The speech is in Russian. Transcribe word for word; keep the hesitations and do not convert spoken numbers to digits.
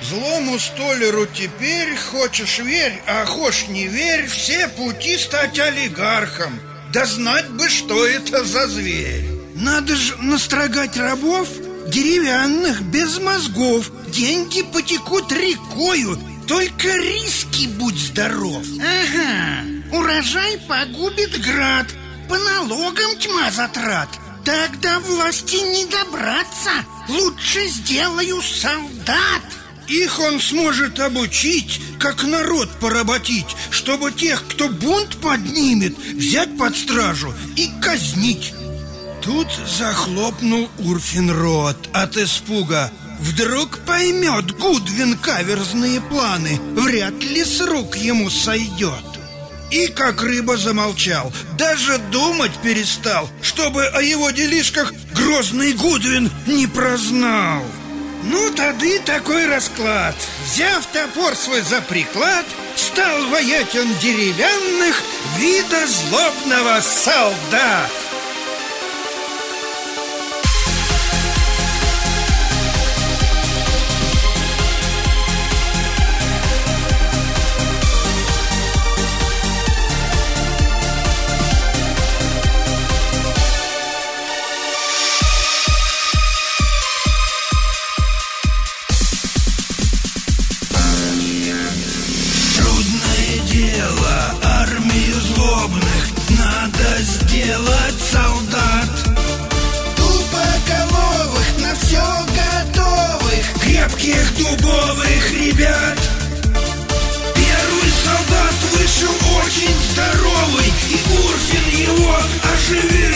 Злому столяру теперь, хочешь верь, а хошь не верь, все пути стать олигархом. Да знать бы, что это за зверь. Надо же настрогать рабов, деревянных, без мозгов. Деньги потекут рекою, только риски будь здоров. Ага, урожай погубит град, по налогам тьма затрат. Так до власти не добраться, лучше сделаю солдат. Их он сможет обучить, как народ поработить, чтобы тех, кто бунт поднимет, взять под стражу и казнить. Тут захлопнул Урфин рот от испуга. Вдруг поймет Гудвин каверзные планы, вряд ли с рук ему сойдет. И как рыба замолчал, даже думать перестал, чтобы о его делишках грозный Гудвин не прознал. Ну, тады такой расклад. Взяв топор свой за приклад, стал воять он деревянных вида злобного солдат. Армию злобных надо сделать солдат, тупоголовых, на все готовых, крепких дубовых ребят. Первый солдат вышел очень здоровый, и Урфин его оживил.